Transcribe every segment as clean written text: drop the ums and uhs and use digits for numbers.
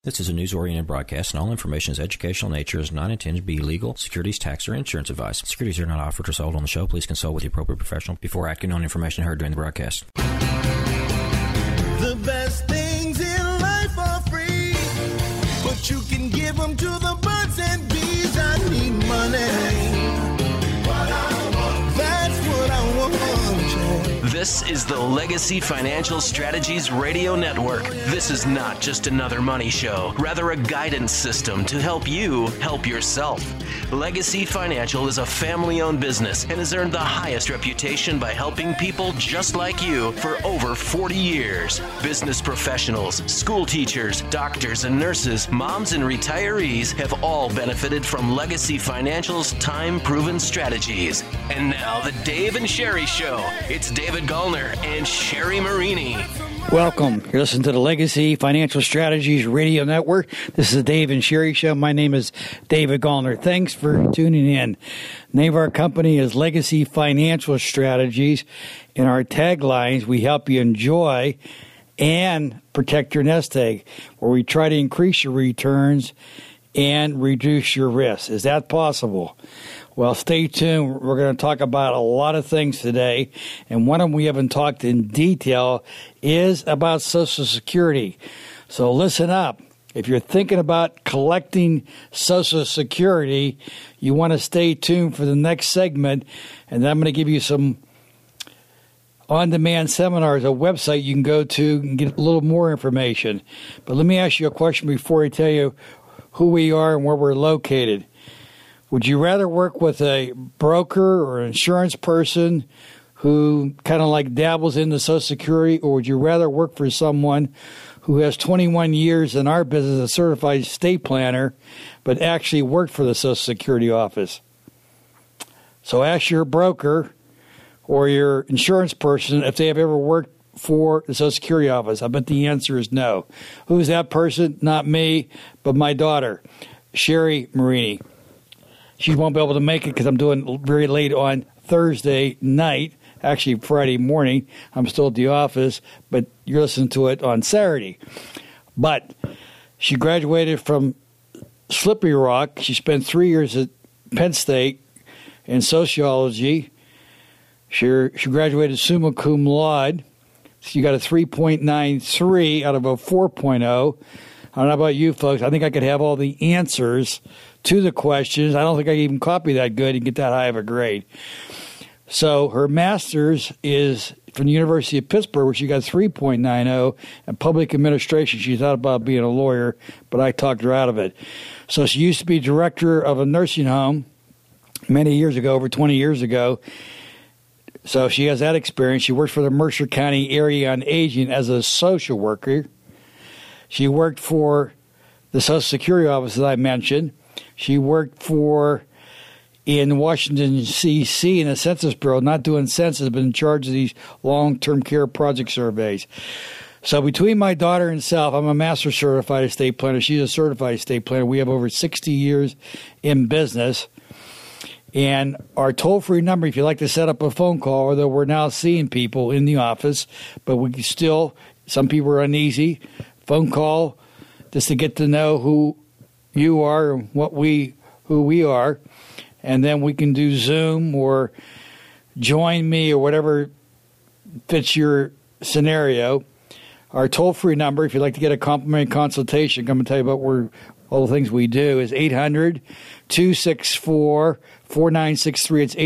This is a news-oriented broadcast, and all information is educational in nature, is not intended to be legal, securities, tax, or insurance advice. Securities are not offered or sold on the show. Please consult with the appropriate professional before acting on information heard during the broadcast. The best things in life are free, but you can give them to the birds and bees. I need money. That's what I want. This is the Legacy Financial Strategies Radio Network. This is not just another money show, rather a guidance system to help you help yourself. Legacy Financial is a family-owned business and has earned the highest reputation by helping people just like you for over 40 years. Business professionals, school teachers, doctors and nurses, moms and retirees have all benefited from Legacy Financial's time-proven strategies. And now the Dave and Sherry Show. It's David Gallner and Sherry Marini. Welcome. You're listening to the Legacy Financial Strategies Radio Network. This is the Dave and Sherry Show. My name is David Gallner. Thanks for tuning in. The name of our company is Legacy Financial Strategies. In our taglines, we help you enjoy and protect your nest egg, where we try to increase your returns and reduce your risk. Is that possible? Well, stay tuned. We're going to talk about a lot of things today, and one of them we haven't talked in detail is about Social Security. So listen up. If you're thinking about collecting Social Security, you want to stay tuned for the next segment, and then I'm going to give you some on-demand seminars, a website you can go to and get a little more information. But let me ask you a question before I tell you who we are and where we're located. Would you rather work with a broker or an insurance person who kind of like dabbles into Social Security, or would you rather work for someone who has 21 years in our business, a certified estate planner, but actually worked for the Social Security office? So ask your broker or your insurance person if they have ever worked for the Social Security office. I bet the answer is no. Who's that person? Not me, but my daughter, Sherry Marini. She won't be able to make it because I'm doing very late on Thursday night, actually Friday morning. I'm still at the office, but you're listening to it on Saturday. But she graduated from Slippery Rock. She spent 3 years at Penn State in sociology. She graduated summa cum laude. She got a 3.93 out of a 4.0. I don't know about you folks. I think I could have all the answers to the questions. I don't think I can even copy that good and get that high of a grade. So her master's is from the University of Pittsburgh, where she got 3.90, and public administration. She thought about being a lawyer, but I talked her out of it. So she used to be director of a nursing home many years ago, over 20 years ago. So she has that experience. She worked for the Mercer County Area on Aging as a social worker. She worked for the Social Security office, as I mentioned. She worked in Washington, D.C. in the Census Bureau, not doing census, but in charge of these long-term care project surveys. So between my daughter and self, I'm a master certified estate planner. She's a certified estate planner. We have over 60 years in business. And our toll-free number, if you'd like to set up a phone call, although we're now seeing people in the office, but we can still, some people are uneasy, phone call just to get to know who you are and who we are, and then we can do Zoom or join me or whatever fits your scenario. Our toll-free number, if you'd like to get a complimentary consultation, I'm going to tell you about all the things we do, is 800-264-4963. It's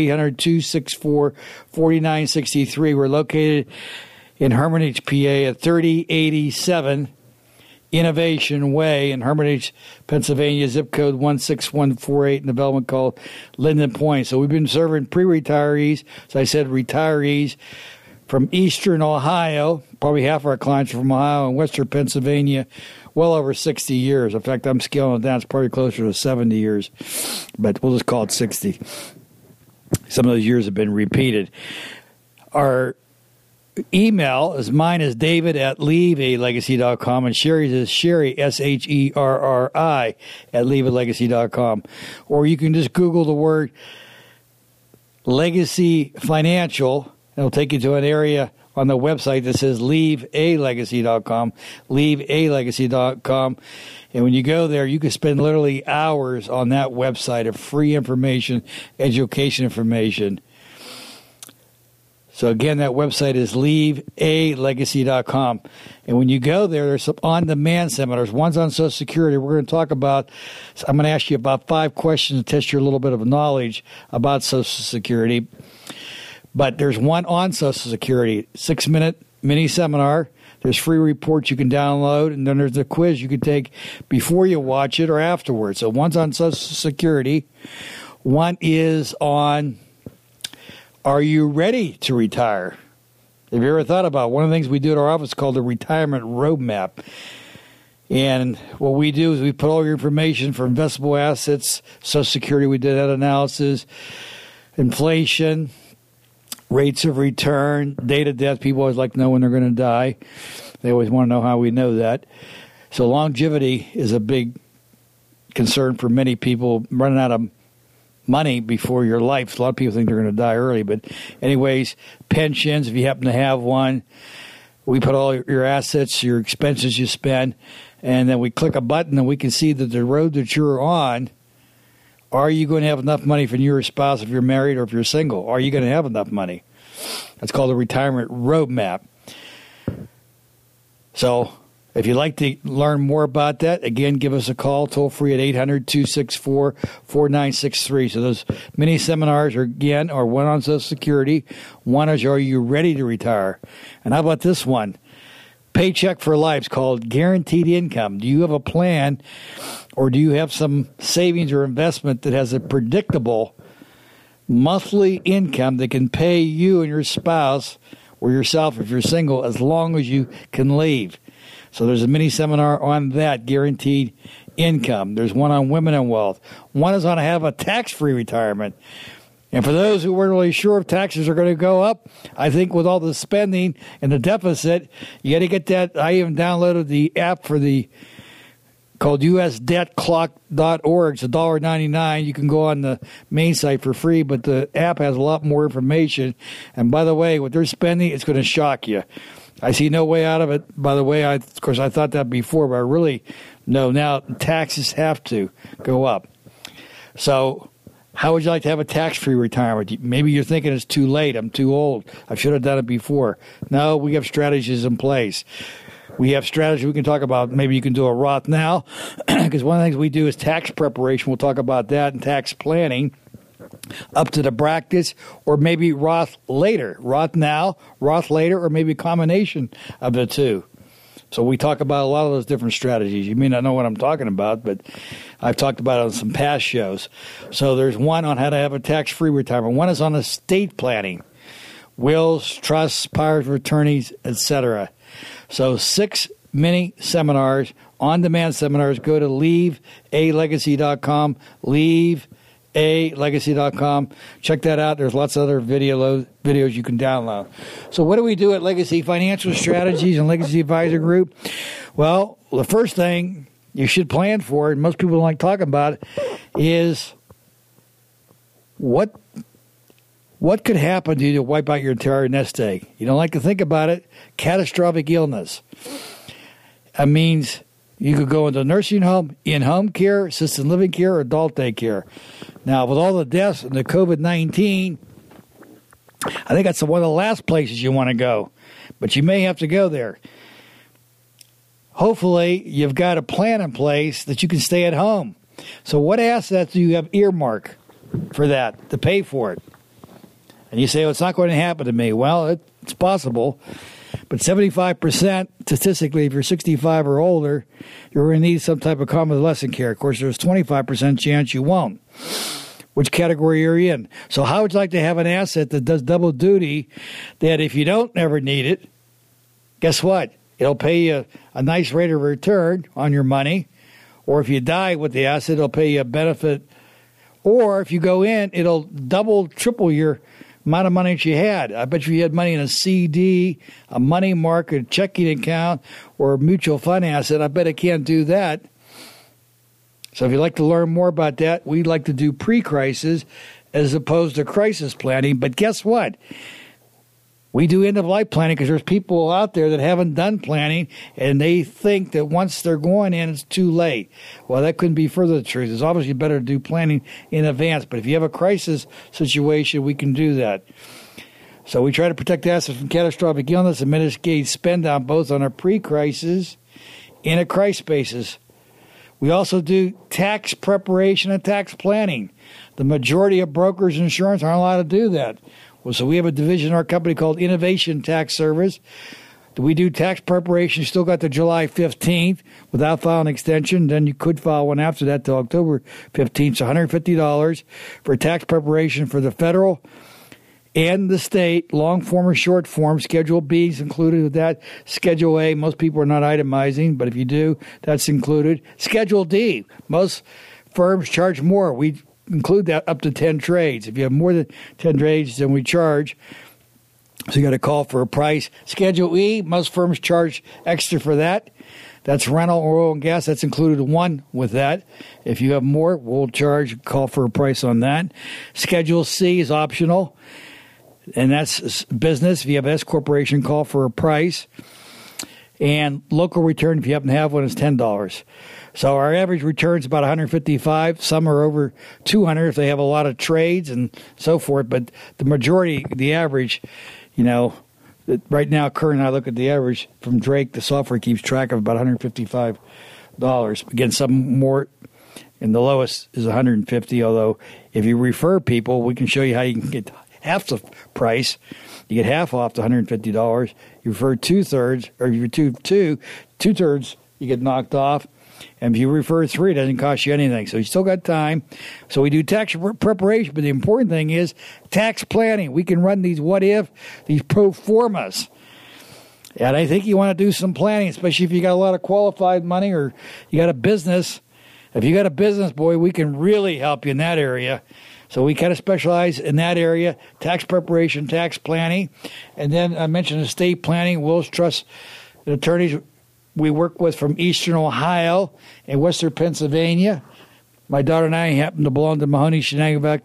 800-264-4963. We're located in Hermitage, PA at 3087 Innovation Way in Hermitage, Pennsylvania, zip code 16148, and development called Linden Point. So we've been serving pre-retirees, as I said, retirees from eastern Ohio. Probably half our clients are from Ohio and western Pennsylvania, well over 60 years. In fact, I'm scaling it down. It's probably closer to 70 years, but we'll just call it 60. Some of those years have been repeated. Our email is mine is david@leavealegacy.com, and Sherry's is Sherry, Sherri, @leavealegacy.com. Or you can just Google the word Legacy Financial, and it'll take you to an area on the website that says leavealegacy.com, leavealegacy.com. And when you go there, you can spend literally hours on that website of free information, education information. So again, that website is leavealegacy.com. And when you go there, there's some on-demand seminars. One's on Social Security. We're going to talk about, I'm going to ask you about 5 questions to test your little bit of knowledge about Social Security. But there's one on Social Security, 6-minute mini seminar. There's free reports you can download, and then there's a quiz you can take before you watch it or afterwards. So one's on Social Security. One is on, are you ready to retire? Have you ever thought about one of the things we do at our office called the retirement roadmap? And what we do is we put all your information for investable assets, Social Security, we did that analysis, inflation, rates of return, date of death. People always like to know when they're going to die. They always want to know how we know that. So longevity is a big concern for many people, running out of money before your life. A lot of people think they're going to die early. But anyways, pensions, if you happen to have one, we put all your assets, your expenses you spend, and then we click a button and we can see that the road that you're on, are you going to have enough money for your spouse if you're married or if you're single? Are you going to have enough money? That's called a retirement roadmap. So if you'd like to learn more about that, again, give us a call, toll free at 800-264-4963. So those mini seminars are one on Social Security. One is, are you ready to retire? And how about this one? Paycheck for Life. It's called Guaranteed Income. Do you have a plan, or do you have some savings or investment that has a predictable monthly income that can pay you and your spouse or yourself if you're single as long as you can leave? So there's a mini seminar on that, Guaranteed Income. There's one on Women and Wealth. One is on how to have a tax-free retirement. And for those who weren't really sure if taxes are going to go up, I think with all the spending and the deficit, you got to get that. I even downloaded the app for called usdebtclock.org. It's $1.99. You can go on the main site for free, but the app has a lot more information. And by the way, what they're spending, it's going to shock you. I see no way out of it. By the way, of course, I thought that before, but I really know now taxes have to go up. So how would you like to have a tax-free retirement? Maybe you're thinking it's too late. I'm too old. I should have done it before. No, we have strategies in place. We have strategy we can talk about. Maybe you can do a Roth now, because one of the things we do is tax preparation. We'll talk about that and tax planning up to the brackets, or maybe Roth later. Roth now, Roth later, or maybe a combination of the two. So we talk about a lot of those different strategies. You may not know what I'm talking about, but I've talked about it on some past shows. So there's one on how to have a tax-free retirement. One is on estate planning, wills, trusts, powers of attorneys, etc. So 6 mini seminars, on-demand seminars. Go to leavealegacy.com, leavealegacy.com. Check that out. There's lots of other videos you can download. So what do we do at Legacy Financial Strategies and Legacy Advisor Group? Well, the first thing you should plan for, and most people don't like talking about it, is what could happen to you to wipe out your entire nest egg? You don't like to think about it. Catastrophic illness. That means you could go into a nursing home, in-home care, assisted living care, or adult day care. Now, with all the deaths and the COVID-19, I think that's one of the last places you want to go. But you may have to go there. Hopefully, you've got a plan in place that you can stay at home. So what assets do you have earmarked for that, to pay for it? And you say, well, it's not going to happen to me. Well, it's possible. But 75%, statistically, if you're 65 or older, you're going to need some type of convalescent care. Of course, there's 25% chance you won't. Which category are you in? So how would you like to have an asset that does double duty, that if you don't ever need it, guess what? It'll pay you a nice rate of return on your money. Or if you die with the asset, it'll pay you a benefit. Or if you go in, it'll double, triple your amount of money that you had. I bet you had money in a CD, a money market, checking account, or a mutual fund asset. I bet it can't do that. So if you'd like to learn more about that, we'd like to do pre-crisis as opposed to crisis planning. But guess what? We do end-of-life planning because there's people out there that haven't done planning, and they think that once they're going in, it's too late. Well, that couldn't be further the truth. It's obviously better to do planning in advance, but if you have a crisis situation, we can do that. So we try to protect assets from catastrophic illness and mitigate spend down both on a pre-crisis and a crisis basis. We also do tax preparation and tax planning. The majority of brokers and insurance aren't allowed to do that. Well, so we have a division in our company called Innovation Tax Service. We do tax preparation. You still got to July 15th without filing an extension. Then you could file one after that till October 15th. So $150 for tax preparation for the federal and the state, long form or short form. Schedule B is included with that. Schedule A, most people are not itemizing, but if you do, that's included. Schedule D, most firms charge more. We include that up to 10 trades. If you have more than 10 trades, then we charge. So you got to call for a price. Schedule E, most firms charge extra for that. That's rental, oil, and gas. That's included one with that. If you have more, we'll call for a price on that. Schedule C is optional, and that's business. If you have S corporation, call for a price. And local return, if you happen to have one, is $10. So our average return is about $155. Some are over $200 if they have a lot of trades and so forth. But the majority, the average, right now, current, I look at the average from Drake, the software keeps track of about $155. Again, some more, and the lowest is $150. Although if you refer people, we can show you how you can get half the price. You get half off the $150. You refer two-thirds, or if you refer two-thirds, you get knocked off. And if you refer 3, it doesn't cost you anything. So you still got time. So we do tax preparation, but the important thing is tax planning. We can run these what-if, these pro formas. And I think you want to do some planning, especially if you got a lot of qualified money or you got a business. If you got a business, boy, we can really help you in that area. So we kind of specialize in that area, tax preparation, tax planning. And then I mentioned estate planning, wills, trusts, and attorneys we work with from Eastern Ohio and Western Pennsylvania. My daughter and I happen to belong to Mahoney and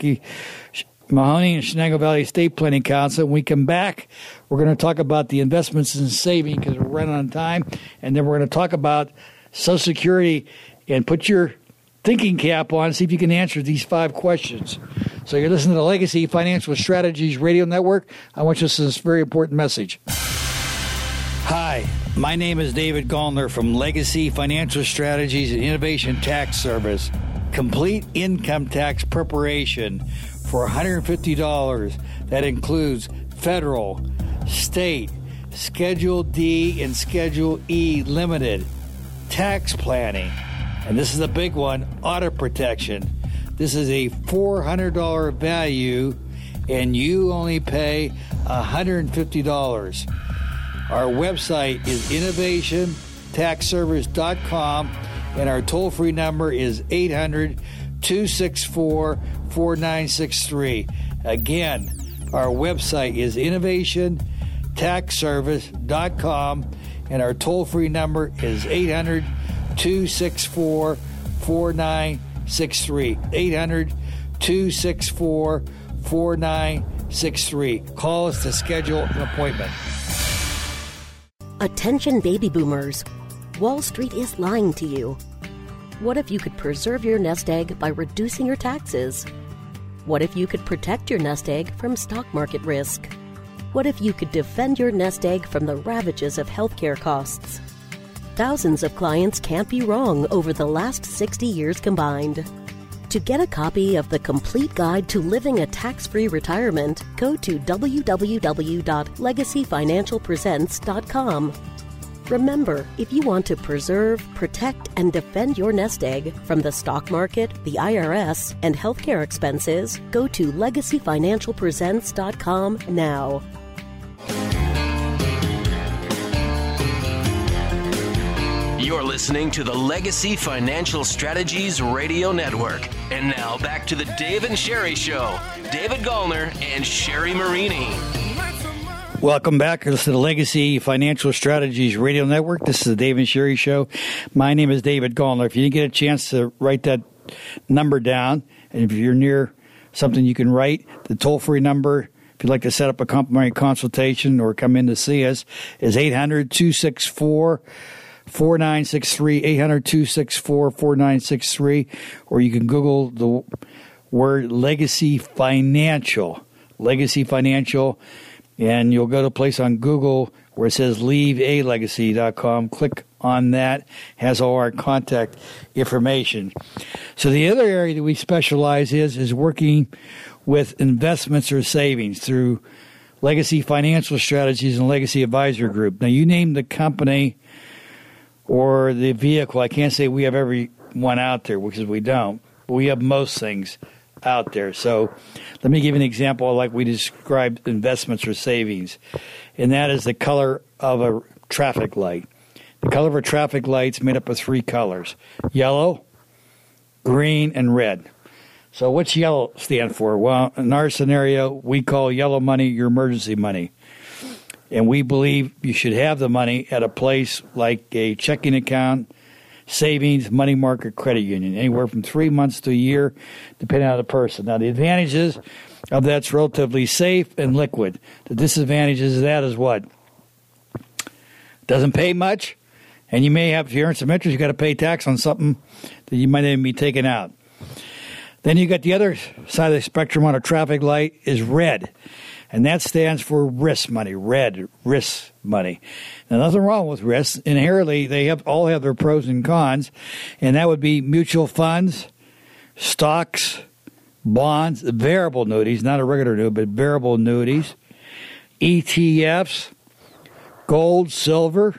Shenango Valley Estate Planning Council. When we come back, we're going to talk about the investments and saving because we're running on time. And then we're going to talk about Social Security and put your thinking cap on, see if you can answer these 5 questions. So you're listening to the Legacy Financial Strategies Radio Network. I want you to listen to this very important message. Hi, my name is David Gollner from Legacy Financial Strategies and Innovation Tax Service. Complete income tax preparation for $150. That includes federal, state, Schedule D and Schedule E limited, tax planning, and this is the big one, audit protection. This is a $400 value, and you only pay $150. Our website is innovationtaxservice.com, and our toll-free number is 800-264-4963. Again, our website is innovationtaxservice.com, and our toll-free number is 800-264-4963. 800-264-4963. Call us to schedule an appointment. Attention baby boomers. Wall Street is lying to you. What if you could preserve your nest egg by reducing your taxes? What if you could protect your nest egg from stock market risk? What if you could defend your nest egg from the ravages of healthcare costs? Thousands of clients can't be wrong over the last 60 years combined. To get a copy of the complete guide to living a tax-free retirement, go to www.legacyfinancialpresents.com. Remember, if you want to preserve, protect, and defend your nest egg from the stock market, the IRS, and healthcare expenses, go to legacyfinancialpresents.com now. You're listening to the Legacy Financial Strategies Radio Network. And now back to the Dave and Sherry Show. David Gollner and Sherry Marini. Welcome back. This is the Legacy Financial Strategies Radio Network. This is the Dave and Sherry Show. My name is David Gollner. If you didn't get a chance to write that number down, and if you're near something you can write, the toll-free number if you'd like to set up a complimentary consultation or come in to see us, is 800-264-4963, 800-264-4963, or you can Google the word Legacy Financial, and you'll go to a place on Google where it says leavealegacy.com. Click on that. Has all our contact information. So the other area that we specialize is working with investments or savings through Legacy Financial Strategies and Legacy Advisor Group. Now, you name the company or the vehicle. I can't say we have every one out there because we don't. But we have most things out there. So let me give you an example like we described investments or savings, and that is the color of a traffic light. The color of a traffic light is made up of 3 colors: yellow, green, and red. So what's yellow stand for? Well, in our scenario, we call yellow money your emergency money. And we believe you should have the money at a place like a checking account, savings, money market, credit union, anywhere from 3 months to a year, depending on the person. Now, the advantages of that's relatively safe and liquid. The disadvantages of that is what? Doesn't pay much, and you may have, if you earn some interest, you got to pay tax on something that you might even be taking out. Then you got the other side of the spectrum on a traffic light is red, and that stands for risk money, red, risk money. Now, nothing wrong with risk. Inherently, they all have their pros and cons, and that would be mutual funds, stocks, bonds, variable annuities, not a regular annuity, but variable annuities, ETFs, gold, silver,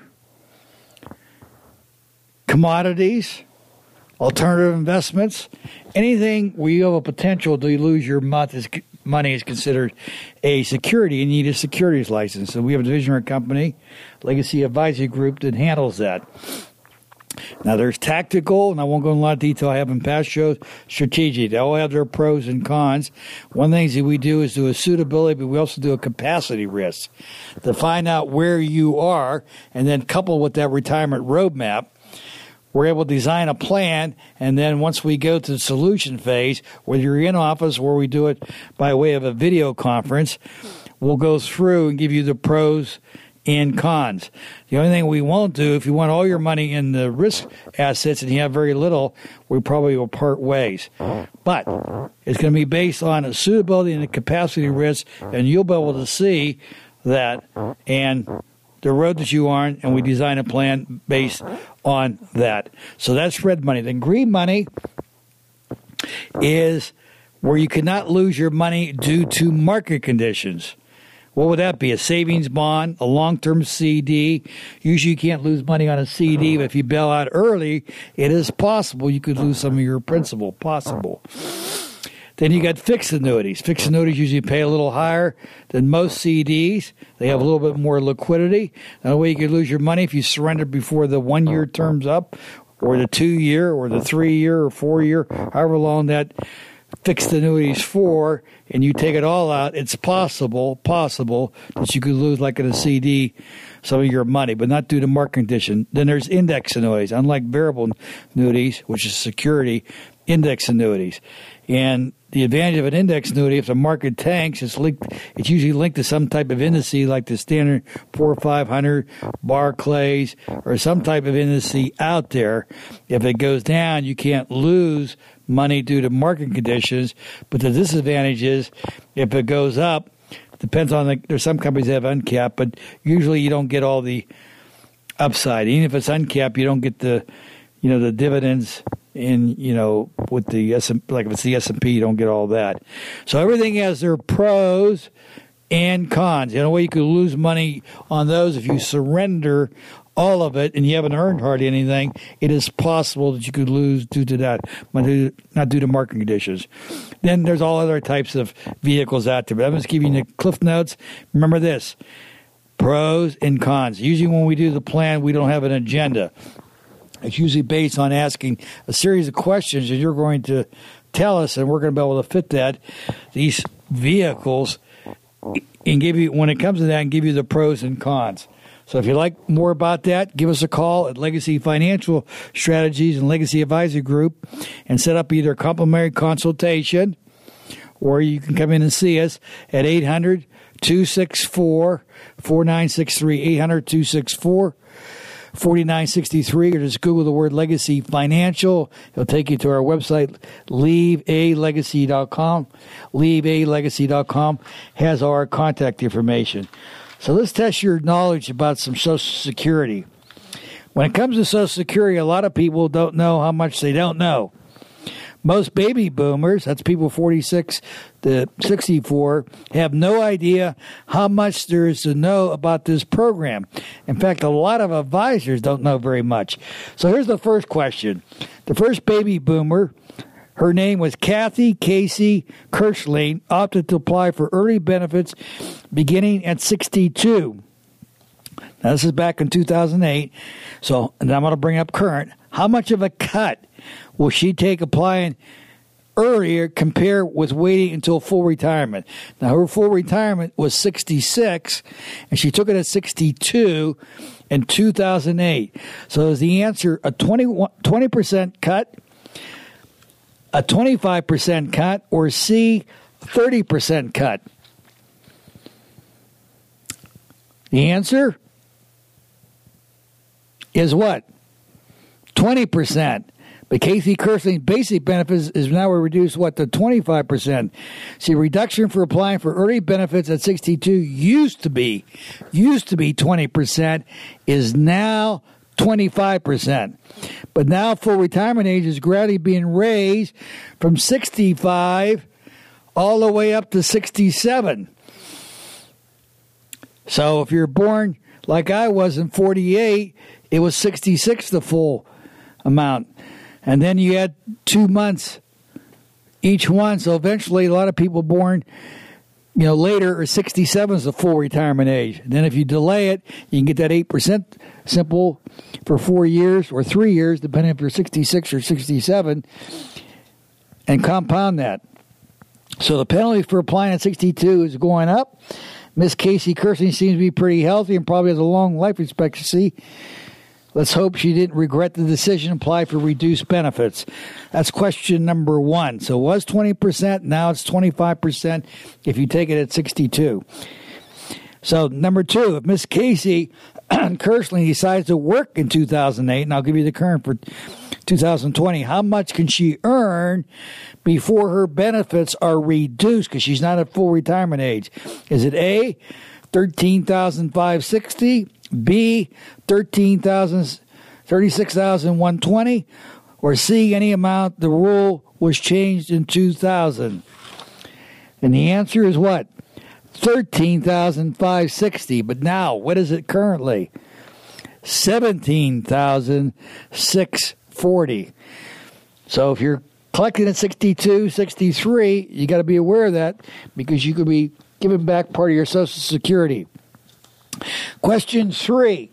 commodities, alternative investments, anything where you have a potential to lose your money is considered a security. You need a securities license. So we have a division of our company, Legacy Advisory Group, that handles that. Now, there's tactical, and I won't go in a lot of detail. I have in past shows, strategic. They all have their pros and cons. One thing that we do is do a suitability, but we also do a capacity risk to find out where you are, and then coupled with that retirement roadmap, we're able to design a plan, and then once we go to the solution phase, whether you're in office or we do it by way of a video conference, we'll go through and give you the pros and cons. The only thing we won't do, if you want all your money in the risk assets and you have very little, we probably will part ways. But it's going to be based on a suitability and a capacity risk, and you'll be able to see that and the road that you are on, and we design a plan based on that. So that's red money. Then green money is where you cannot lose your money due to market conditions. What would that be? A savings bond, a long-term CD. Usually you can't lose money on a CD, but if you bail out early, it is possible you could lose some of your principal. Possible. Then you got fixed annuities. Fixed annuities usually pay a little higher than most CDs. They have a little bit more liquidity. That way you could lose your money if you surrender before the 1 year term's up, or the 2 year, or the 3 year, or 4 year, however long that fixed annuities for, and you take it all out. It's possible that you could lose, like in a CD, some of your money, but not due to market condition. Then there's index annuities. Unlike variable annuities, which is security, index annuities. And the advantage of an index annuity, if the market tanks, it's usually linked to some type of index like the Standard & Poor's 500, Barclays, or some type of index out there. If it goes down, you can't lose money due to market conditions. But the disadvantage is if it goes up, depends on there's some companies that have uncapped, but usually you don't get all the upside. Even if it's uncapped, you don't get the dividends. In with the like if it's the S&P, you don't get all that. So everything has their pros and cons. The only way you could lose money on those if you surrender all of it and you haven't earned hardly anything. It is possible that you could lose due to that, not due to market conditions. Then there's all other types of vehicles out there. But I'm just giving you the cliff notes. Remember this: pros and cons. Usually when we do the plan, we don't have an agenda. It's usually based on asking a series of questions that you're going to tell us, and we're going to be able to fit these vehicles, and give you, when it comes to that, and give you the pros and cons. So if you'd like more about that, give us a call at Legacy Financial Strategies and Legacy Advisory Group and set up either a complimentary consultation or you can come in and see us at 800-264-4963, 800-264-4963, or just Google the word Legacy Financial. It'll take you to our website, leavealegacy.com. Leavealegacy.com has our contact information. So let's test your knowledge about some Social Security. When it comes to Social Security, a lot of people don't know how much they don't know. Most baby boomers, that's people 46 to 64, have no idea how much there is to know about this program. In fact, a lot of advisors don't know very much. So here's the first question. The first baby boomer, her name was Kathy Casey Kirschling, opted to apply for early benefits beginning at 62. Now, this is back in 2008, so and I'm going to bring up current. How much of a cut will she take applying earlier compared with waiting until full retirement? Now, her full retirement was 66, and she took it at 62 in 2008. So is the answer a 20% cut, a 25% cut, or C, 30% cut? The answer is what? 20%. But Casey Kirschling's basic benefits is now reduced, to 25%. See, reduction for applying for early benefits at 62 used to be 20%, is now 25%. But now full retirement age is gradually being raised from 65 all the way up to 67. So if you're born like I was in 48, it was 66 the full amount. And then you had 2 months each one. So eventually a lot of people born, later are 67 is the full retirement age. And then if you delay it, you can get that 8% simple for 4 years or 3 years, depending if you're 66 or 67, and compound that. So the penalty for applying at 62 is going up. Miss Casey Kirschling seems to be pretty healthy and probably has a long life expectancy. Let's hope she didn't regret the decision to apply for reduced benefits. That's question number one. So it was 20%, now it's 25% if you take it at 62. So number two, if Miss Casey Kirschling decides to work in 2008, and I'll give you the current for 2020, how much can she earn before her benefits are reduced because she's not at full retirement age? Is it A, $13,560, B, $36,120, or C, any amount? The rule was changed in 2000. And the answer is what? $13,560. But now, what is it currently? $17,640. So if you're collecting at 62, 63, you got to be aware of that because you could be giving back part of your Social Security. Question three.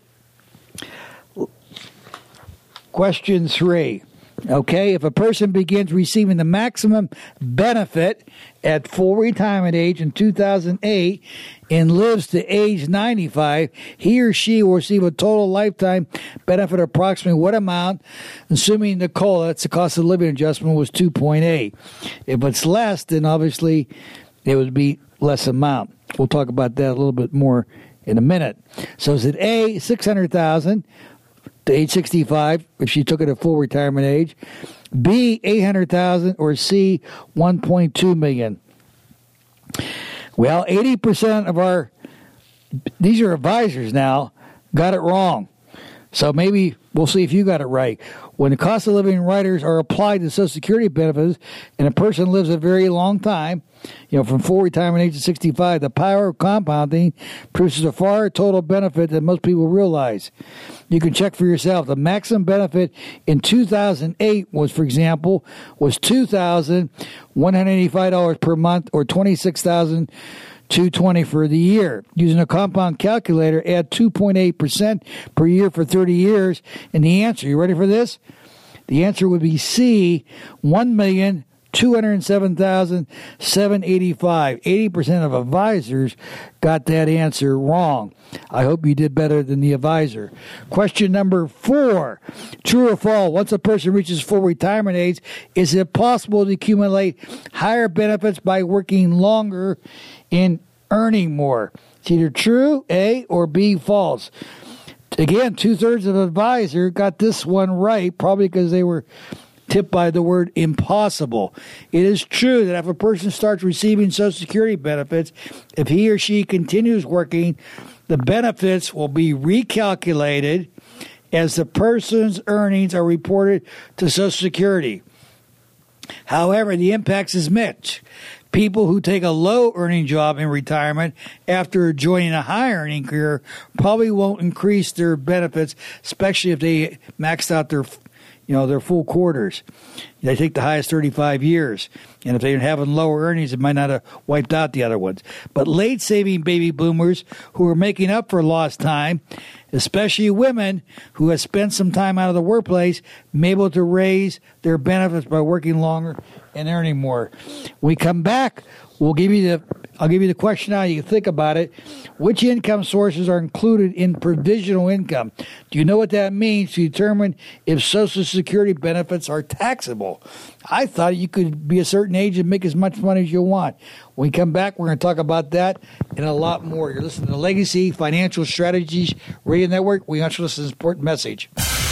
Okay, if a person begins receiving the maximum benefit at full retirement age in 2008 and lives to age 95, he or she will receive a total lifetime benefit of approximately what amount, assuming the COLA, that's the cost of living adjustment, was 2.8. If it's less, then obviously it would be less amount. We'll talk about that a little bit more in a minute. So is it A, $600,000 to age 65 if she took it at full retirement age, B, $800,000, or C, $1.2 million? Well, 80% of these are advisors now, got it wrong. So maybe we'll see if you got it right. When the cost of living riders are applied to Social Security benefits and a person lives a very long time, from full retirement age to 65, the power of compounding produces a far total benefit than most people realize. You can check for yourself. The maximum benefit in 2008 was, for example, was $2,185 per month or $26,220 for the year. Using a compound calculator, add 2.8% per year for 30 years. And the answer, you ready for this? The answer would be C, $1,200,000 $207,785. 80% of advisors got that answer wrong. I hope you did better than the advisor. Question number 4, true or false? Once a person reaches full retirement age, is it possible to accumulate higher benefits by working longer and earning more? It's either true, A, or B, false. Again, 2/3 of the advisor got this one right, probably because they were tipped by the word impossible. It is true that if a person starts receiving Social Security benefits, if he or she continues working, the benefits will be recalculated as the person's earnings are reported to Social Security. However, the impacts is mixed. People who take a low-earning job in retirement after joining a high-earning career probably won't increase their benefits, especially if they maxed out their full quarters. They take the highest 35 years. And if they're having lower earnings, it might not have wiped out the other ones. But late-saving baby boomers who are making up for lost time, especially women who have spent some time out of the workplace, may be able to raise their benefits by working longer and earning more. When we come back, I'll give you the question now. You can think about it. Which income sources are included in provisional income? Do you know what that means to determine if Social Security benefits are taxable? I thought you could be a certain age and make as much money as you want. When we come back, we're going to talk about that and a lot more. You're listening to Legacy Financial Strategies Radio Network. We want you to listen to this important message.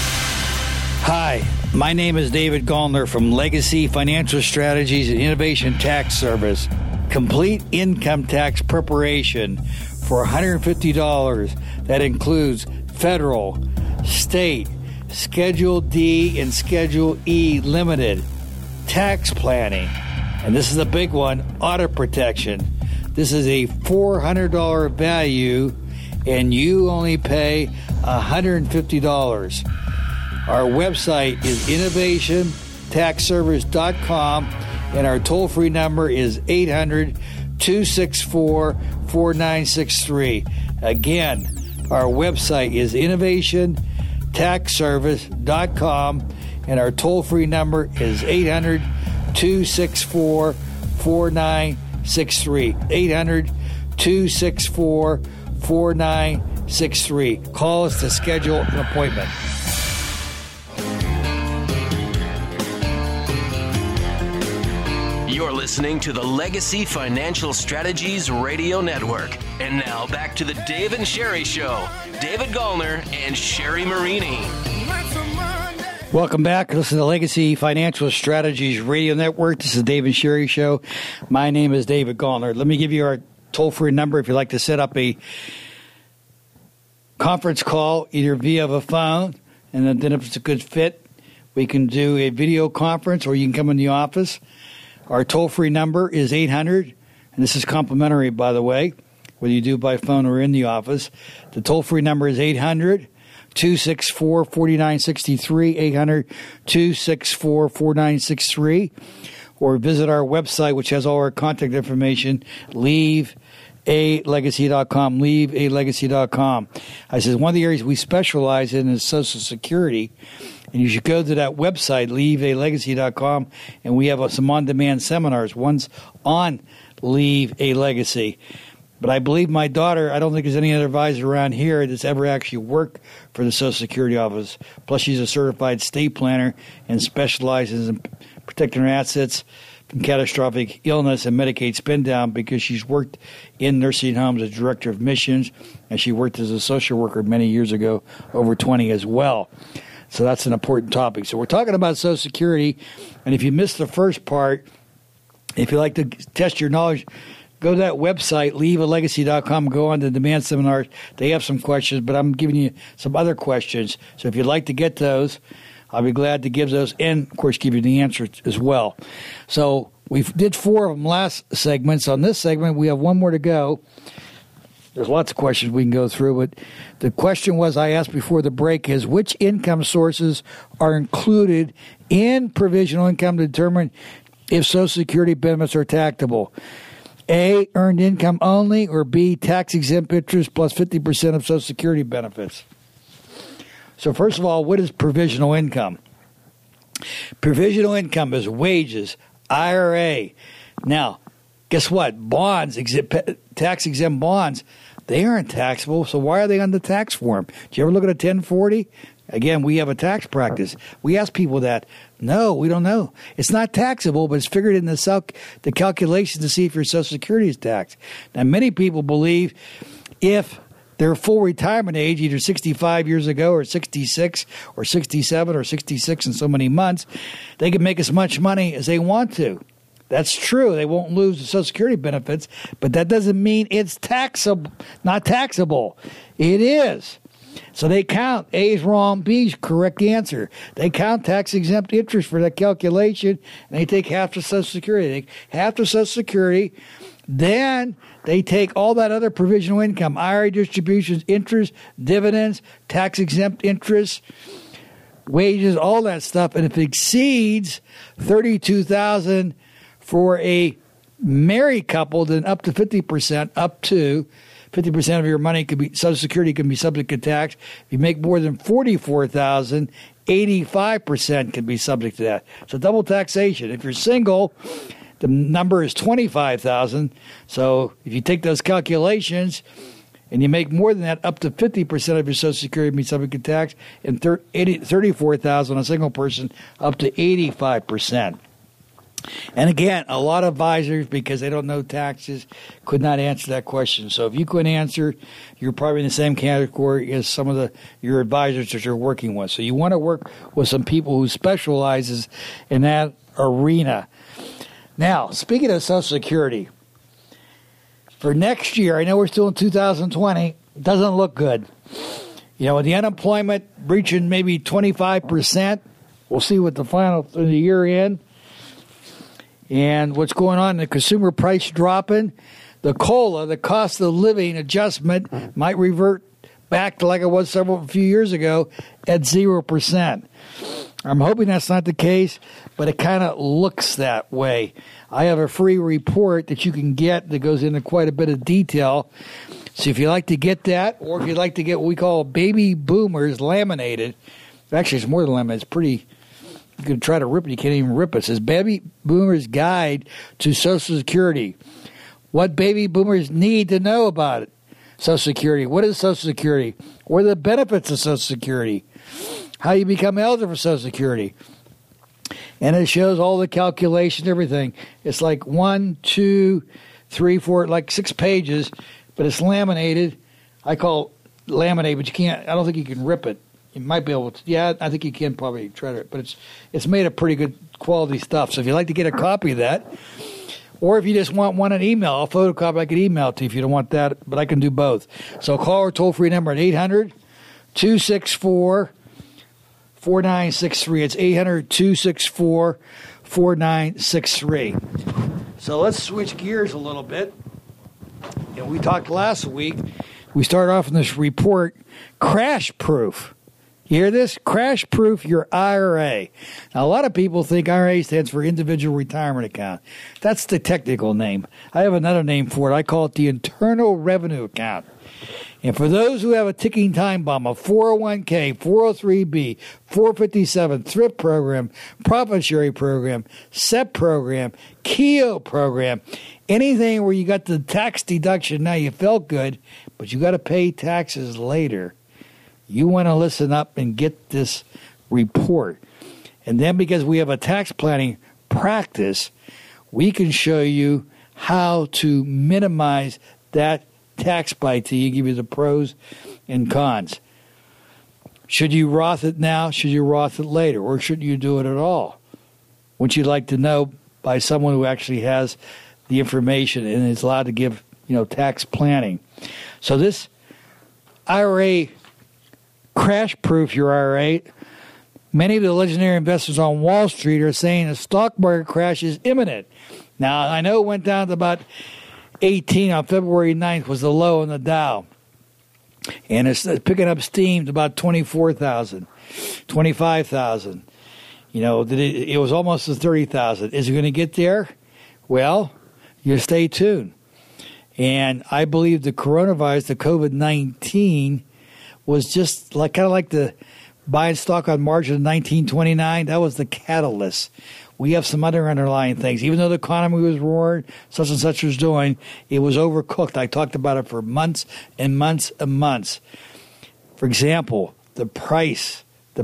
Hi, my name is David Gallner from Legacy Financial Strategies and Innovation Tax Service. Complete income tax preparation for $150. That includes federal, state, Schedule D and Schedule E limited, tax planning, and this is the big one, audit protection. This is a $400 value, and you only pay $150. Our website is innovationtaxservice.com, and our toll-free number is 800-264-4963. Again, our website is innovationtaxservice.com, and our toll-free number is 800-264-4963. 800-264-4963. Call us to schedule an appointment. You're listening to the Legacy Financial Strategies Radio Network. And now back to the Dave and Sherry Show. David Gallner and Sherry Marini. Welcome back. This is the Legacy Financial Strategies Radio Network. This is the Dave and Sherry Show. My name is David Gallner. Let me give you our toll-free number if you'd like to set up a conference call, either via the phone, and then if it's a good fit, we can do a video conference, or you can come in the office. Our toll-free number is 800, and this is complimentary, by the way, whether you do by phone or in the office. The toll-free number is 800-264-4963, 800-264-4963, or visit our website, which has all our contact information, leavealegacy.com, leavealegacy.com. I said one of the areas we specialize in is Social Security, and you should go to that website, leavealegacy.com, and we have some on-demand seminars. One's on Leave a Legacy. But I believe my daughter, I don't think there's any other advisor around here that's ever actually worked for the Social Security office. Plus, she's a certified estate planner and specializes in protecting her assets from catastrophic illness and Medicaid spend down, because she's worked in nursing homes as director of missions, and she worked as a social worker many years ago, over 20 as well. So that's an important topic. So we're talking about Social Security, and if you missed the first part, if you like to test your knowledge, go to that website, leavealegacy.com, go on to demand seminars. They have some questions, but I'm giving you some other questions. So if you'd like to get those, I'll be glad to give those and, of course, give you the answer as well. So we did 4 of them last segment. So on this segment, we have one more to go. There's lots of questions we can go through, but the question was, I asked before the break, is which income sources are included in provisional income to determine if Social Security benefits are taxable? A, earned income only, or B, tax-exempt interest plus 50% of Social Security benefits? So first of all, what is provisional income? Provisional income is wages, IRA. Now, guess what? Bonds, tax-exempt bonds, they aren't taxable, so why are they on the tax form? Did you ever look at a 1040? Again, we have a tax practice. We ask people that. No, we don't know. It's not taxable, but it's figured in the calculations to see if your Social Security is taxed. Now, many people believe if their full retirement age, either 65 years ago or 66 or 67 or 66 in so many months, they can make as much money as they want to. That's true. They won't lose the Social Security benefits, but that doesn't mean it's taxable. Not taxable. It is. So they count A's wrong, B's correct answer. They count tax-exempt interest for that calculation, and they take half the Social Security. They take half the Social Security. Then they take all that other provisional income, IRA distributions, interest, dividends, tax-exempt interest, wages, all that stuff. And if it exceeds $32,000 for a married couple, then up to 50%, up to 50% of your money could be Social Security can be subject to tax. If you make more than $44,000, 85% can be subject to that. So double taxation. If you're single, the number is $25,000. So if you take those calculations and you make more than that, up to 50% of your Social Security can be subject to tax, and $34,000 on a single person, up to 85%. And again, a lot of advisors, because they don't know taxes, could not answer that question. So if you couldn't answer, you're probably in the same category as some of your advisors that you're working with. So you want to work with some people who specializes in that arena. Now, speaking of Social Security, for next year, I know we're still in 2020, it doesn't look good. You know, with the unemployment reaching maybe 25%, we'll see what the final of the year in. And what's going on, the consumer price dropping, the COLA, the cost of living adjustment, might revert back to like it was a few years ago at 0%. I'm hoping that's not the case, but it kind of looks that way. I have a free report that you can get that goes into quite a bit of detail. So if you'd like to get that, or if you'd like to get what we call Baby Boomers laminated, actually it's more than laminated, it's pretty... You can try to rip it. You can't even rip it. It says Baby Boomers Guide to Social Security. What baby boomers need to know about it. Social Security. What is Social Security? What are the benefits of Social Security? How you become eligible for Social Security. And it shows all the calculations, everything. It's like 1, 2, 3, 4, like 6 pages, but it's laminated. I call it laminate, but you can't. I don't think you can rip it. You might be able to. Yeah, I think you can probably try to, but it's made of pretty good quality stuff. So if you'd like to get a copy of that, or if you just want one in email, I'll photocopy. I can email it to you if you don't want that, but I can do both. So call our toll-free number at 800-264-4963. It's 800-264-4963. So let's switch gears a little bit. And we talked last week. We started off in this report, Crash Proof. You hear this? Crash Proof your IRA. Now, a lot of people think IRA stands for Individual Retirement Account. That's the technical name. I have another name for it. I call it the Internal Revenue Account. And for those who have a ticking time bomb, a 401k, 403b, 457, thrift program, profit sharing program, SEP program, KEO program, anything where you got the tax deduction, now you felt good, but you got to pay taxes later. You want to listen up and get this report. And then because we have a tax planning practice, we can show you how to minimize that tax bite to you, give you the pros and cons. Should you Roth it now? Should you Roth it later? Or should you do it at all? Wouldn't you like to know by someone who actually has the information and is allowed to give, tax planning? So this IRA, Crash Proof your IRA, many of the legendary investors on Wall Street are saying the stock market crash is imminent. Now, I know it went down to about 18 on February 9th was the low in the Dow. And it's picking up steam to about 24,000, 25,000. It was almost to 30,000. Is it going to get there? Well, you stay tuned. And I believe the coronavirus, the COVID-19, was just kind of like the buying stock on margin in 1929, that was the catalyst. We have some other underlying things. Even though the economy was roaring, such and such was doing, it was overcooked. I talked about it for months and months and months. For example, the price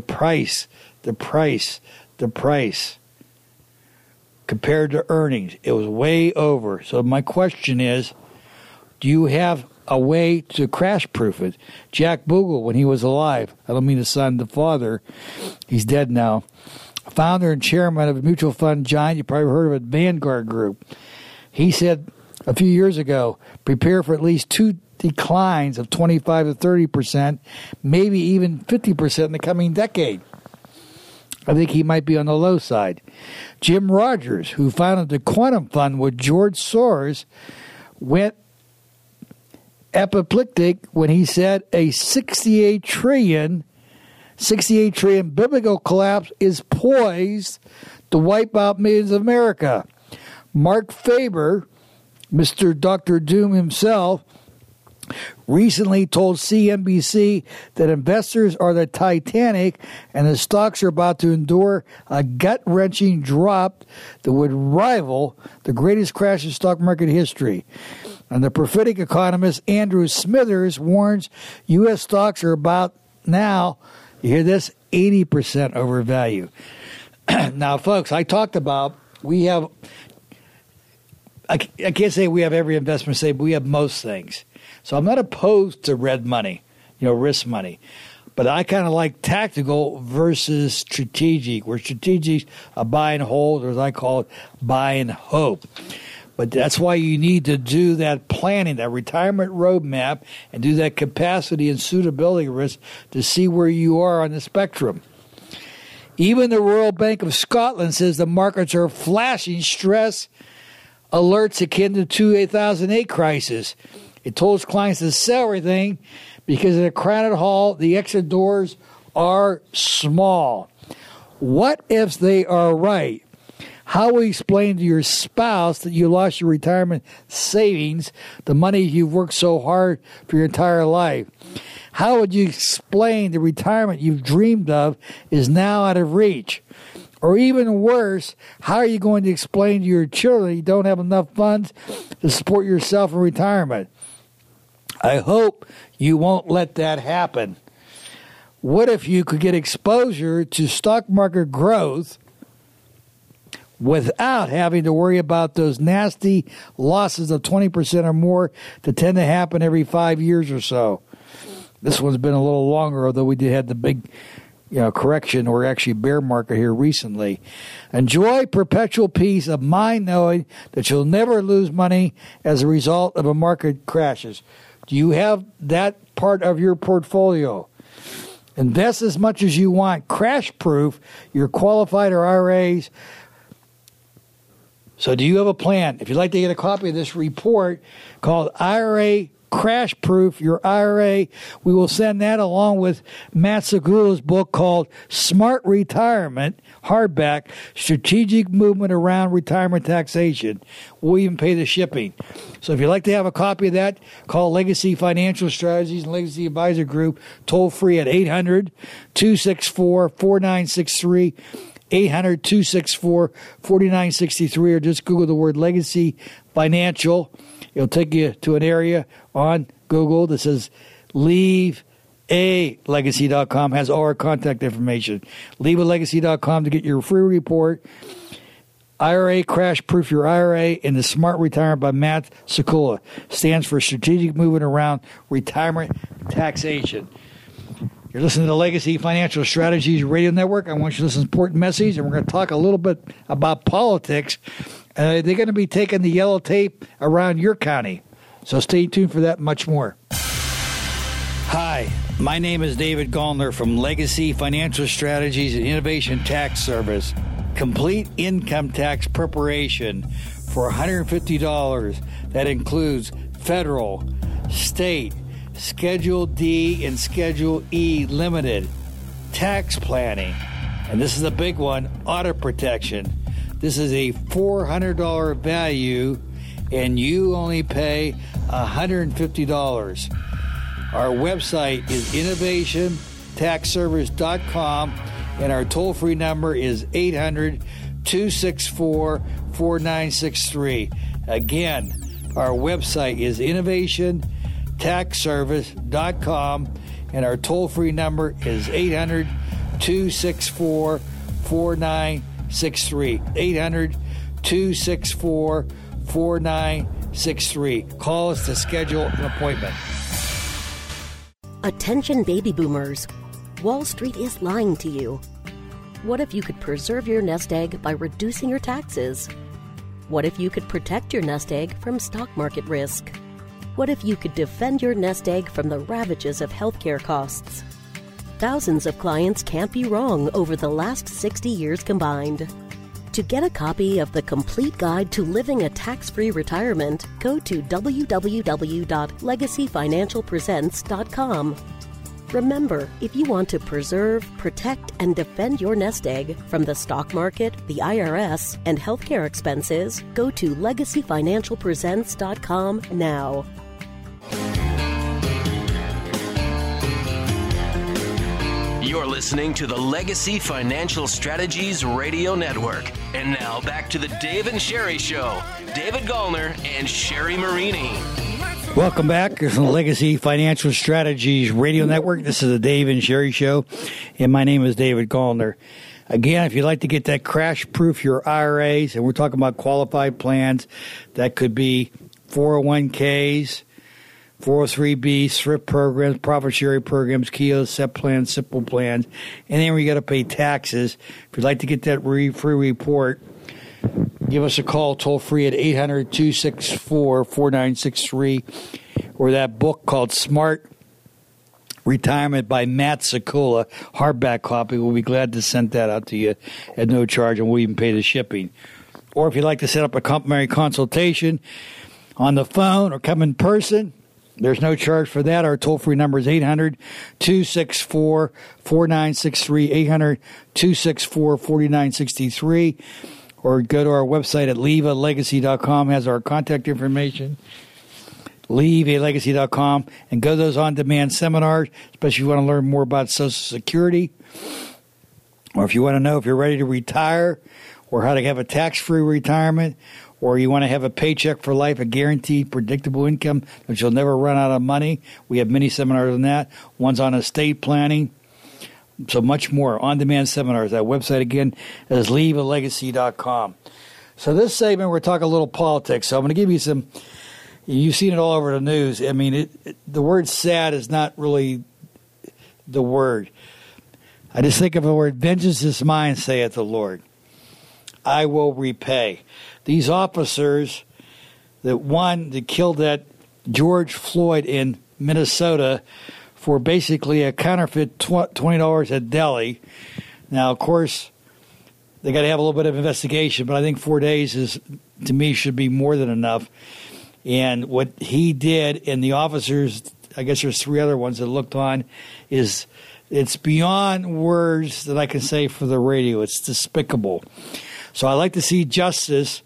compared to earnings. It was way over. So my question is, do you have a way to crash-proof it? Jack Bogle, when he was alive, I don't mean the son, the father, he's dead now, founder and chairman of a mutual fund giant, you probably heard of it, Vanguard Group. He said a few years ago, prepare for at least 2 declines of 25 to 30%, maybe even 50% in the coming decade. I think he might be on the low side. Jim Rogers, who founded the Quantum Fund with George Soros, went apoplectic when he said a 68 trillion biblical collapse is poised to wipe out millions of America. Mark Faber, Mr. Dr. Doom himself, recently told CNBC that investors are the Titanic and the stocks are about to endure a gut-wrenching drop that would rival the greatest crash in stock market history. And the prophetic economist Andrew Smithers warns U.S. stocks are about now, you hear this, 80% overvalued. Now, folks, I talked about we have, I can't say we have every investment say, but we have most things. So I'm not opposed to red money, risk money. But I kind of like tactical versus strategic, where strategic a buy and hold, or as I call it, buy and hope. But that's why you need to do that planning, that retirement roadmap, and do that capacity and suitability risk to see where you are on the spectrum. Even the Royal Bank of Scotland says the markets are flashing stress alerts akin to the 2008 crisis. It told its clients to sell everything because in a crowded hall, the exit doors are small. What if they are right? How will you explain to your spouse that you lost your retirement savings, the money you've worked so hard for your entire life? How would you explain the retirement you've dreamed of is now out of reach? Or even worse, how are you going to explain to your children you don't have enough funds to support yourself in retirement? I hope you won't let that happen. What if you could get exposure to stock market growth without having to worry about those nasty losses of 20% or more that tend to happen every 5 years or so? This one's been a little longer, although we did have the big correction or actually bear market here recently. Enjoy perpetual peace of mind knowing that you'll never lose money as a result of a market crashes. Do you have that part of your portfolio? Invest as much as you want. Crash-proof your qualified or IRAs. So do you have a plan? If you'd like to get a copy of this report called IRA Crash Proof Your IRA, we will send that along with Matt Segula's book called Smart Retirement, hardback, Strategic Movement Around Retirement Taxation. We'll even pay the shipping. So if you'd like to have a copy of that, call Legacy Financial Strategies and Legacy Advisor Group, toll free at 800-264-4963, 800-264-4963, or just Google the word Legacy Financial. It'll take you to an area on Google that says leavealegacy.com, has all our contact information. Leavealegacy.com to get your free report. IRA Crash Proof Your IRA in the Smart Retirement by Matt Segula. Stands for Strategic Movement Around Retirement Taxation. You're listening to the Legacy Financial Strategies Radio Network. I want you to listen to an important message, and we're going to talk a little bit about politics. They're going to be taking the yellow tape around your county. So stay tuned for that and much more. Hi, my name is David Gallner from Legacy Financial Strategies and Innovation Tax Service. Complete income tax preparation for $150. That includes federal, state, Schedule D and Schedule E limited, tax planning, and this is a big one, audit protection. This is a $400 value, and you only pay $150. Our website is taxservice.com, and our toll-free number is 800-264-4963. Again, our website is innovationtaxservice.com, and our toll-free number is 800-264-4963. 800-264-4963. Call us to schedule an appointment. Attention baby boomers. Wall Street is lying to you. What if you could preserve your nest egg by reducing your taxes? What if you could protect your nest egg from stock market risk? What if you could defend your nest egg from the ravages of healthcare costs? Thousands of clients can't be wrong over the last 60 years combined. To get a copy of the complete guide to living a tax-free retirement, go to www.legacyfinancialpresents.com. Remember, if you want to preserve, protect, and defend your nest egg from the stock market, the IRS, and healthcare expenses, go to legacyfinancialpresents.com now. You're listening to the Legacy Financial Strategies Radio Network. And now back to the Dave and Sherry Show. David Gallner and Sherry Marini. Welcome back. This is the Legacy Financial Strategies Radio Network. This is the Dave and Sherry Show, and my name is David Gallner. Again, if you'd like to get that crash-proof your IRAs, and we're talking about qualified plans, that could be 401ks, 403b, thrift programs, profit sharing programs, KIOs, SEP plans, simple plans, and then we got to pay taxes. If you'd like to get that free report, give us a call toll free at 800-264-4963, or that book called Smart Retirement by Matt Sekula, hardback copy. We'll be glad to send that out to you at no charge, and we'll even pay the shipping. Or if you'd like to set up a complimentary consultation on the phone or come in person, there's no charge for that. Our toll-free number is 800-264-4963, 800-264-4963, or go to our website at leavalegacy.com, has our contact information, leavalegacy.com, and go to those on-demand seminars, especially if you want to learn more about Social Security, or if you want to know if you're ready to retire, or how to have a tax-free retirement, or you want to have a paycheck for life, a guaranteed, predictable income that you'll never run out of money. We have many seminars on that. One's on estate planning. So much more. On-demand seminars. That website, again, is leavalegacy.com. So this segment, we're talking a little politics. So I'm going to give you some, you've seen it all over the news. I mean, the word sad is not really the word. I just think of the word, vengeance is mine, saith the Lord. I will repay. These officers that killed that George Floyd in Minnesota for basically a counterfeit $20 at deli. Now, of course, they got to have a little bit of investigation, but I think 4 days is, to me, should be more than enough. And what he did, and the officers, I guess there's three other ones that looked on, it's beyond words that I can say for the radio. It's despicable. So I like to see justice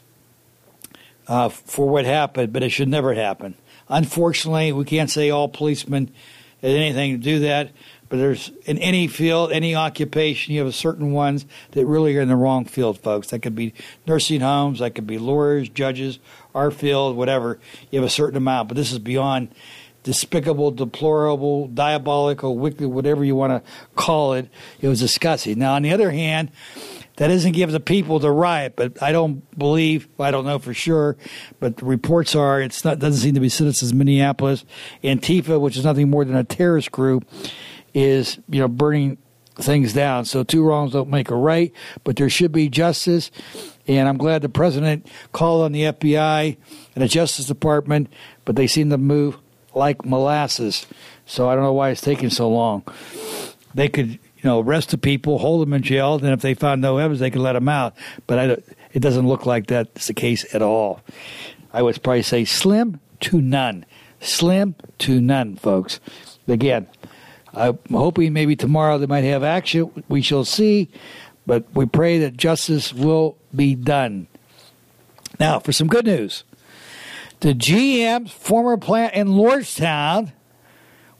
for what happened, but it should never happen. Unfortunately, we can't say all policemen had anything to do that, but there's in any field, any occupation, you have certain ones that really are in the wrong field, folks. That could be nursing homes, that could be lawyers, judges, our field, whatever. You have a certain amount, but this is beyond despicable, deplorable, diabolical, wicked, whatever you want to call it. It was disgusting. Now, on the other hand, that doesn't give the people the riot, but I don't know for sure, but the reports are doesn't seem to be citizens of Minneapolis. Antifa, which is nothing more than a terrorist group, is burning things down. So two wrongs don't make a right, but there should be justice. And I'm glad the president called on the FBI and the Justice Department, but they seem to move like molasses. So I don't know why it's taking so long. They could arrest the people, hold them in jail, and if they found no evidence, they could let them out. But it doesn't look like that's the case at all. I would probably say slim to none. Slim to none, folks. Again, I'm hoping maybe tomorrow they might have action. We shall see. But we pray that justice will be done. Now, for some good news. The GM's former plant in Lordstown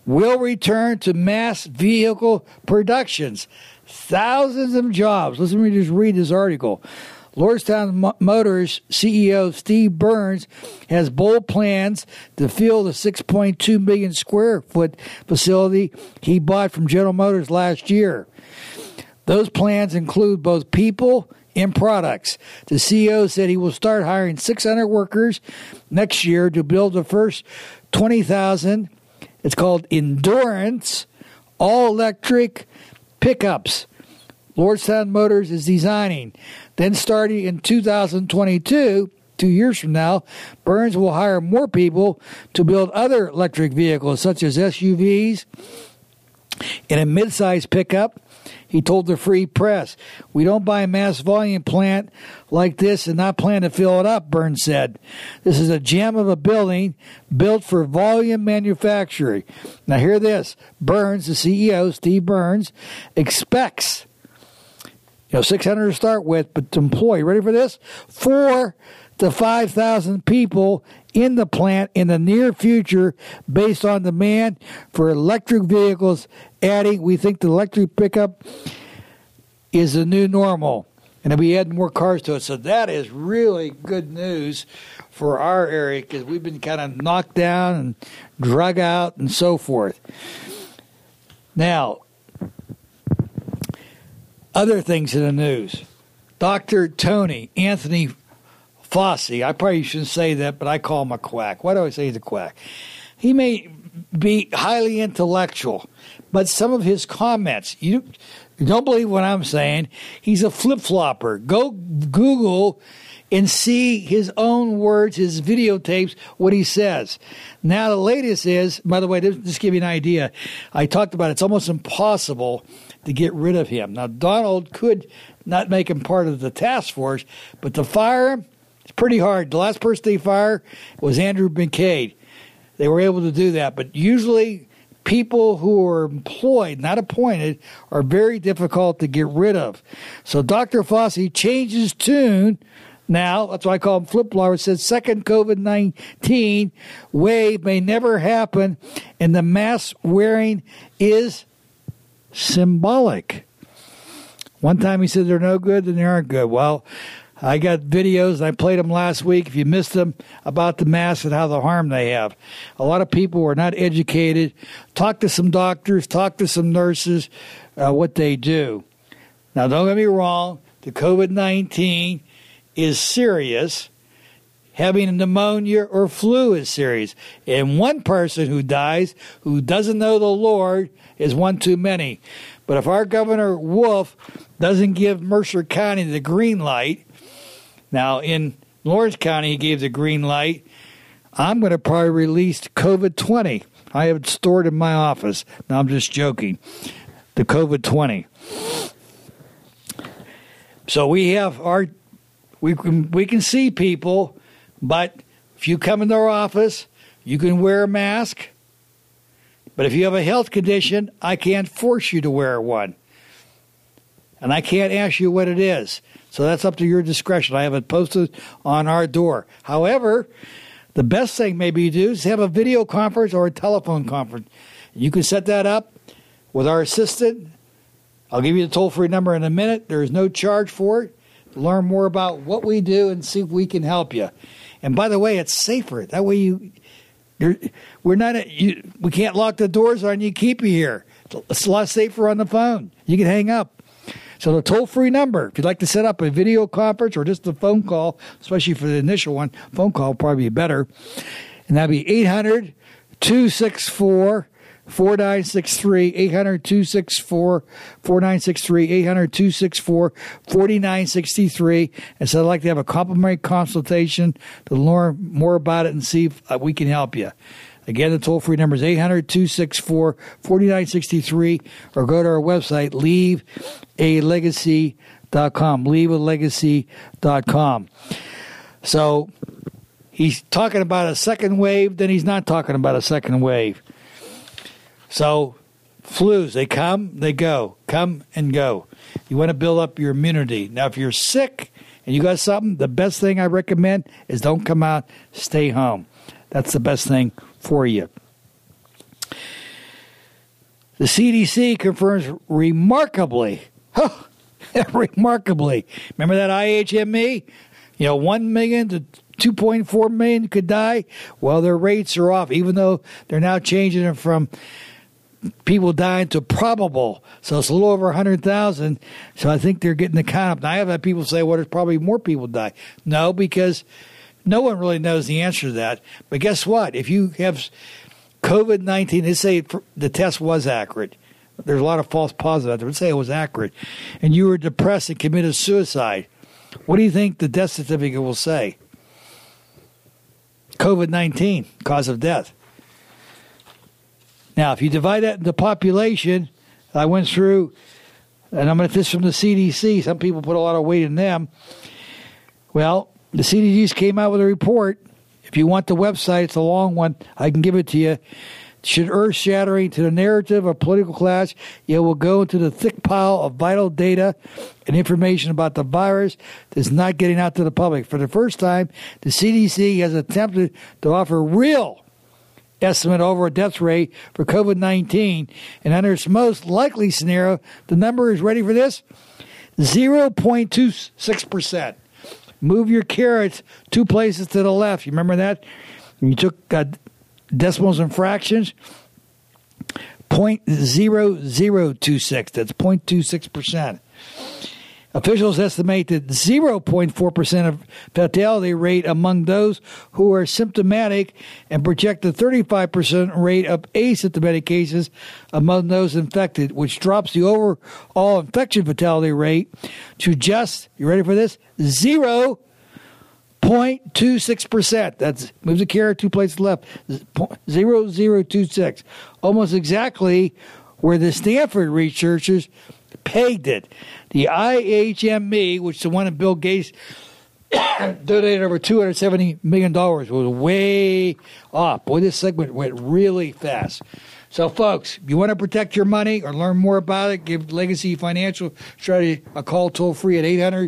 will return to mass vehicle productions. Thousands of jobs. Let me just read this article. Lordstown Motors CEO Steve Burns has bold plans to fill the 6.2 million square foot facility he bought from General Motors last year. Those plans include both people and products. The CEO said he will start hiring 600 workers next year to build the first 20,000. It's called Endurance all-electric pickups Lordstown Motors is designing. Then starting in 2022, 2 years from now, Burns will hire more people to build other electric vehicles such as SUVs and a mid-size pickup. He told the Free Press, "We don't buy a mass volume plant like this and not plan to fill it up," Burns said. "This is a gem of a building built for volume manufacturing." Now hear this. Burns, the CEO, Steve Burns, expects 600 to start with, but to employ, ready for this? 4,000 to 5,000 people in the plant in the near future based on demand for electric vehicles, adding, "We think the electric pickup is the new normal." And if we add more cars to it. So that is really good news for our area because we've been kind of knocked down and drug out and so forth. Now, other things in the news. Dr. Tony Anthony Fauci, I probably shouldn't say that, but I call him a quack. Why do I say he's a quack? He may be highly intellectual, but some of his comments, you don't believe what I'm saying, he's a flip-flopper. Go Google and see his own words, his videotapes, what he says. Now, the latest is, by the way, just to give you an idea, I talked about it's almost impossible to get rid of him. Now, Donald could not make him part of the task force, but to fire him, it's pretty hard. The last person they fired was Andrew McCabe. They were able to do that, but usually people who are employed, not appointed, are very difficult to get rid of. So Dr. Fauci changed his tune. Now, that's why I call him flip-flopper. Says second COVID-19 wave may never happen, and the mask wearing is symbolic. One time he said they're no good, then they aren't good. Well, I got videos, I played them last week, if you missed them, about the masks and how the harm they have. A lot of people are not educated. Talk to some doctors, talk to some nurses, what they do. Now, don't get me wrong, the COVID-19 is serious. Having a pneumonia or flu is serious. And one person who dies who doesn't know the Lord is one too many. But if our Governor Wolf doesn't give Mercer County the green light, now in Lawrence County he gave the green light, I'm going to probably release COVID-20. I have it stored in my office. Now I'm just joking. The COVID-20. So we have our, we can see people, but if you come into our office, you can wear a mask. But if you have a health condition, I can't force you to wear one. And I can't ask you what it is. So that's up to your discretion. I have it posted on our door. However, the best thing maybe you do is have a video conference or a telephone conference. You can set that up with our assistant. I'll give you the toll-free number in a minute. There is no charge for it. Learn more about what we do and see if we can help you. And by the way, it's safer. That way we can't lock the doors on you, keep you here. It's a lot safer on the phone. You can hang up. So the toll-free number, if you'd like to set up a video conference or just a phone call, especially for the initial one, phone call will probably be better. And that'd be 800-264-4963, 800-264-4963, 800-264-4963. And so I'd like to have a complimentary consultation to learn more about it and see if we can help you. Again, the toll-free number is 800-264-4963, or go to our website, leavealegacy.com, leavealegacy.com. So he's talking about a second wave, then he's not talking about a second wave. So flus, they come, they go, come and go. You want to build up your immunity. Now, if you're sick and you got something, the best thing I recommend is don't come out, stay home. That's the best thing for you. The CDC confirms remarkably, remarkably. Remember that IHME? 1 million to 2.4 million could die. Well, their rates are off, even though they're now changing it from people dying to probable. So it's a little over 100,000. So I think they're getting the count up. Now, I have had people say, well, there's probably more people die. No, because no one really knows the answer to that. But guess what? If you have COVID-19, let's say the test was accurate. There's a lot of false positives out there. Let's say it was accurate. And you were depressed and committed suicide. What do you think the death certificate will say? COVID-19, cause of death. Now, if you divide that into population, I went through, and I'm going to this from the CDC. Some people put a lot of weight in them. Well, the CDC came out with a report. If you want the website, it's a long one. I can give it to you. Should earth-shattering to the narrative of political class, it will go into the thick pile of vital data and information about the virus that's not getting out to the public. For the first time, the CDC has attempted to offer real estimate over a death rate for COVID-19, and under its most likely scenario, the number is ready for this, 0.26%. Move your carrots 2 places to the left. You remember that? When you took decimals and fractions, 0.0026. That's 0.26%. Officials estimate that 0.4% of fatality rate among those who are symptomatic and project a 35% rate of asymptomatic cases among those infected, which drops the overall infection fatality rate to just, you ready for this, 0.26%. That's moves the carrot 2 places left. 0.0026. Almost exactly where the Stanford researchers pegged it. The IHME, which is the one that Bill Gates donated over $270 million, was way off. Boy, this segment went really fast. So, folks, if you want to protect your money or learn more about it, give Legacy Financial Strategy a call toll-free at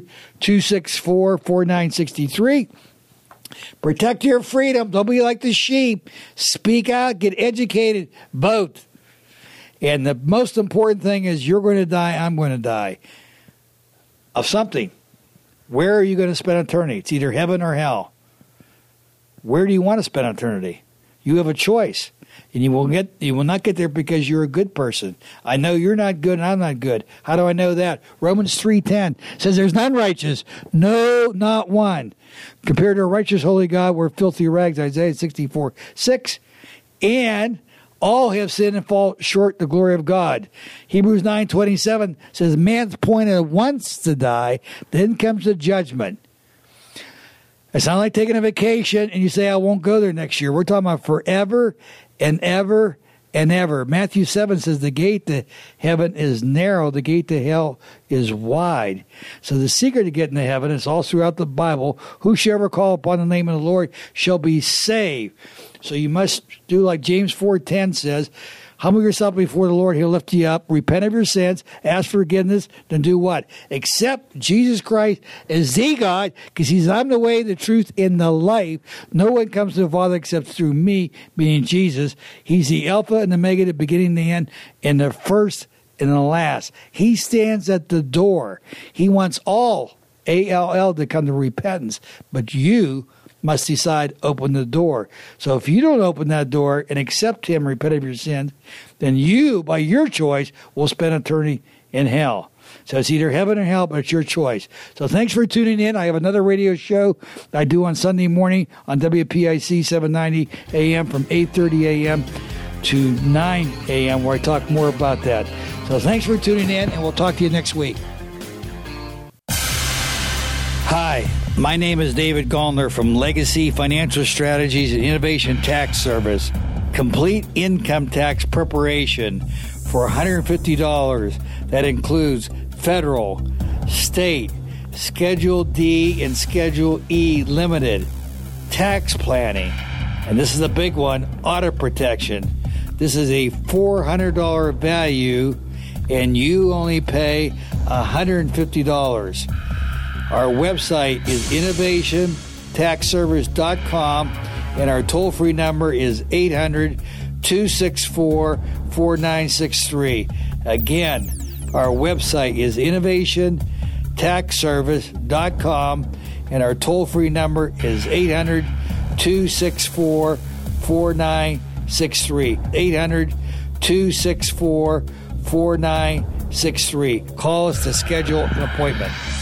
800-264-4963. Protect your freedom. Don't be like the sheep. Speak out. Get educated. Vote. And the most important thing is you're going to die, I'm going to die. Of something. Where are you going to spend eternity? It's either heaven or hell. Where do you want to spend eternity? You have a choice. And you will not get there because you're a good person. I know you're not good and I'm not good. How do I know that? Romans 3:10 says there's none righteous. No, not one. Compared to a righteous holy God, we're filthy rags. Isaiah 64:6. And all have sinned and fall short the glory of God. Hebrews 9:27 says man's appointed once to die, then comes the judgment. It's not like taking a vacation and you say, I won't go there next year. We're talking about forever and ever and ever. Matthew 7 says the gate to heaven is narrow, the gate to hell is wide. So the secret to getting to heaven is all throughout the Bible. Whosoever call upon the name of the Lord shall be saved. So you must do like James 4:10 says, humble yourself before the Lord, he'll lift you up. Repent of your sins, ask forgiveness, then do what? Accept Jesus Christ as the God, because he's I'm the way, the truth, and the life. No one comes to the Father except through me, being Jesus. He's the Alpha and the Omega, the beginning and the end, and the first and the last. He stands at the door. He wants all, A-L-L, to come to repentance. But you must decide, open the door. So if you don't open that door and accept him, repent of your sins, then you, by your choice, will spend eternity in hell. So it's either heaven or hell, but it's your choice. So thanks for tuning in. I have another radio show I do on Sunday morning on WPIC 790 AM from 8:30 a.m. to 9 a.m. where I talk more about that. So thanks for tuning in, and we'll talk to you next week. Hi, my name is David Gallner from Legacy Financial Strategies and Innovation Tax Service. Complete income tax preparation for $150. That includes federal, state, Schedule D and Schedule E limited, tax planning, and this is a big one, audit protection. This is a $400 value, and you only pay $150. Our website is innovationtaxservice.com, and our toll-free number is 800 800-264-4963. Again, our website is innovationtaxservice.com, and our toll-free number is 800-264-4963. 800-264-4963. Call us to schedule an appointment.